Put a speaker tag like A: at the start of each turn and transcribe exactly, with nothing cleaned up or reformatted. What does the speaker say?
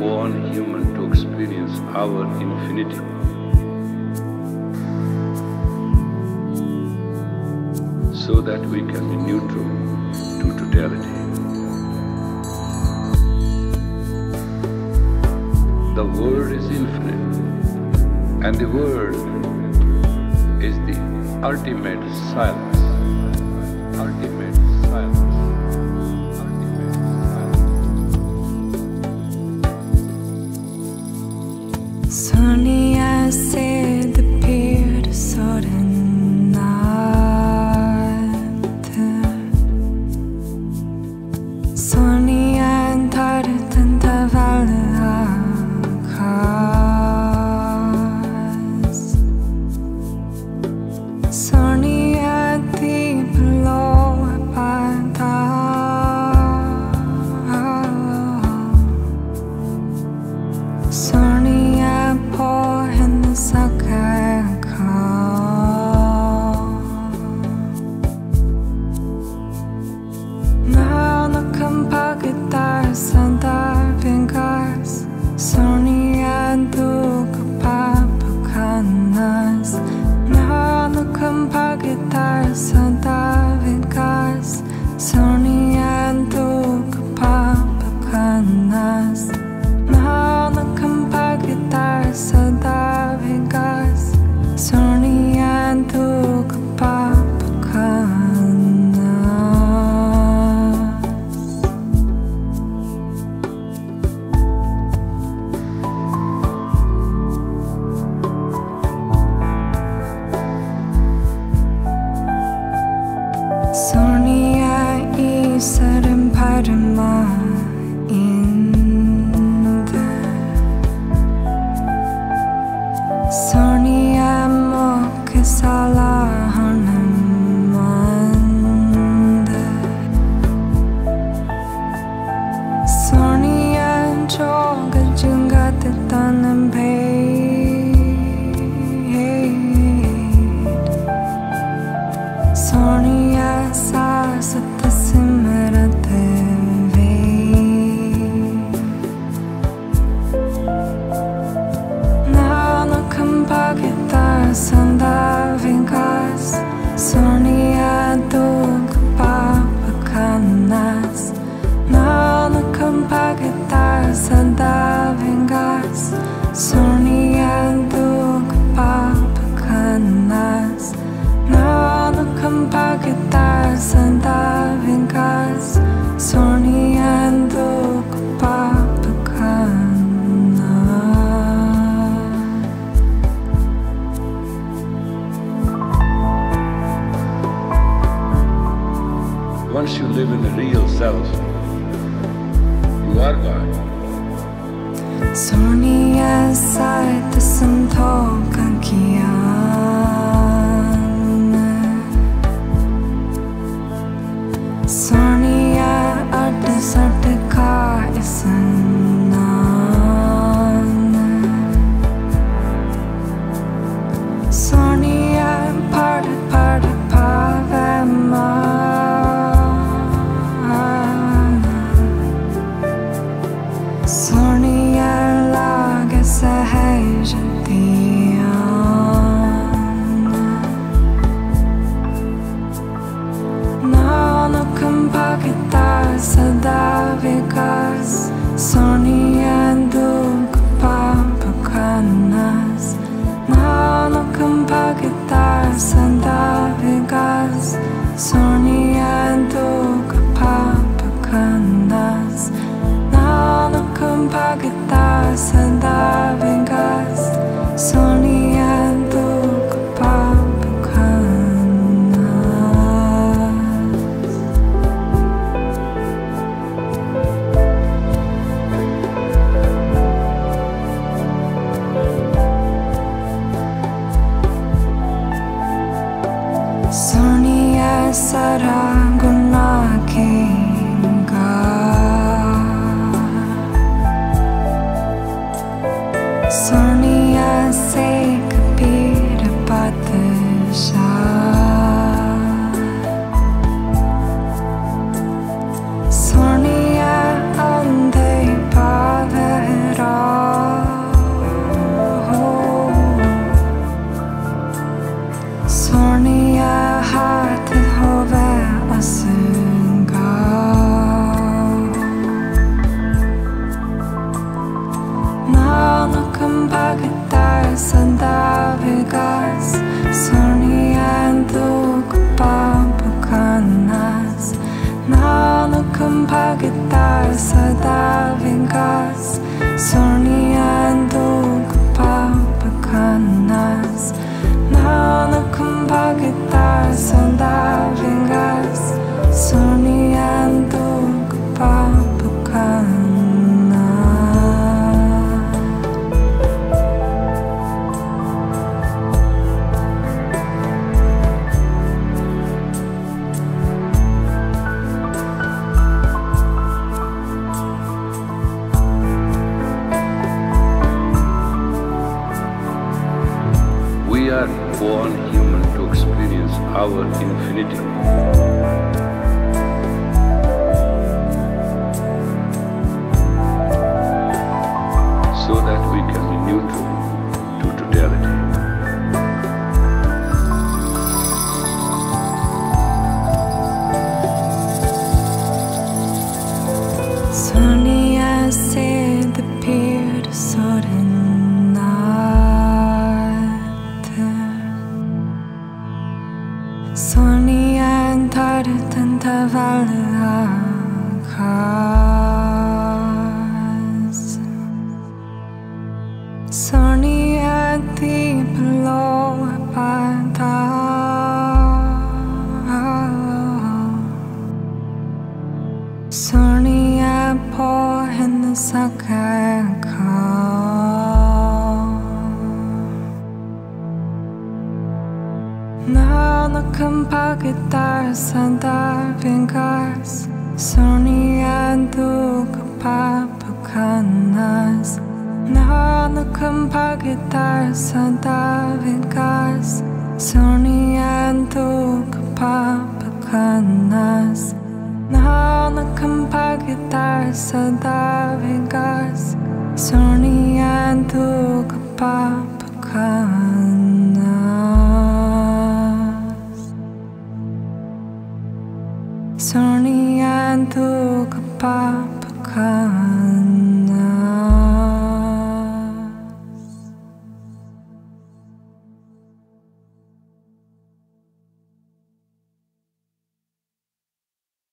A: born human to experience our infinity. So that we can be neutral to totality. The Word is infinite, and the Word is the ultimate silence. Ultimate silence. Ultimate silence.
B: Sunny as said appeared a sudden Sunny and tired and tavallakas Sunny and deep below abanda Sunny and poor in the sakaka Pagitas and Vingas Sony and Dukapapakanas Nalukam Pagitas and Vingas Sony and Dukapapakanas Nalukam Pagitas and Vingas Sony and Dukapapakanas Sonia isaram parama inda Sonia mokasala hanamanda Sonia joga jungata tanam Sonia sasat simrat ve Nalukam pagitas sanda vingas Sonia dukapapakanas Nalukam pagitas sanda vingas Sonia dukapapakanas Nalukam pagitas and Vingas Sony and Dukapapakana
A: Once you live in the real self, you are God.
B: Sony aside the Santokan Sonia adda satka isannan Sonia pada pada pavema Sonia laga sahajatiyan Nalukam pagitas sada vikas Sonia dukapapakanas Nalukam pagitas sada vikas Sonia dukapapakanas Nalukam pagitas sada vikas Sonia Sonia saranguna kinga Sonia se kapira patasha Sonia ande pavera pagitar sadavigas Soniando kapabukanas Nalakam pagitar sadavigas Soniando kapabukanas Nalakam pagitar sadavigas Soniando kapabukanas.
A: We are born human to experience our infinity. So that we can be neutral to totality.
B: Sonia said the peer to Sonia entrade tanta valacas Sonia deep below Panta Sonia poor in the sakaka Nalakam pagitar sadavigas Soniando kapabukanas Nalakam pagitar sadavigas Soniando kapabukanas Nalakam pagitar sadavigas Soniando